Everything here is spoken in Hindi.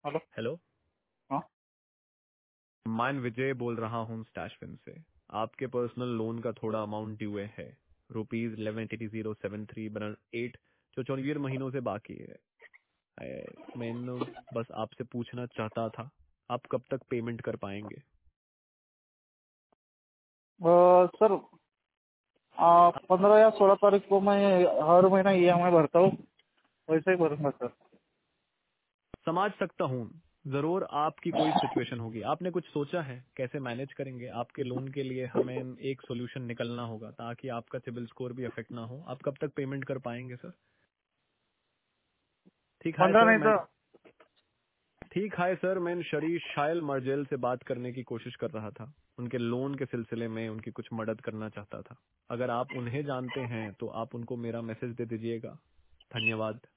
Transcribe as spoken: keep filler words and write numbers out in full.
हेलो। हेलो। हाँ। मैं विजय बोल रहा हूँ स्टैशफिन से। आपके पर्सनल लोन का थोड़ा अमाउंट ड्यू है rupees eleven eighty zero seven three बनल एट जो चौबीस महीनों से बाकी है। ए, मैंने बस आपसे पूछना चाहता था आप कब तक पेमेंट कर पाएंगे। अ, सर, पंद्रह या सोलह तारीख को मैं हर महीना ई एम आई भरता हूँ, वैसे ही भरूंगा सर। समझ सकता हूँ। जरूर आपकी कोई सिचुएशन होगी। आपने कुछ सोचा है कैसे मैनेज करेंगे आपके लोन के लिए। हमें एक सोल्यूशन निकलना होगा ताकि आपका सिबिल स्कोर भी अफेक्ट ना हो। आप कब तक पेमेंट कर पाएंगे सर। ठीक है पंद्रह सर। नहीं मैं तो ठीक है सर। मैं शरीफ शायल मर्जेल से बात करने की कोशिश कर रहा था। उनके लोन के सिलसिले में उनकी कुछ मदद करना चाहता था। अगर आप उन्हें जानते हैं तो आप उनको मेरा मैसेज दे दीजिएगा। धन्यवाद।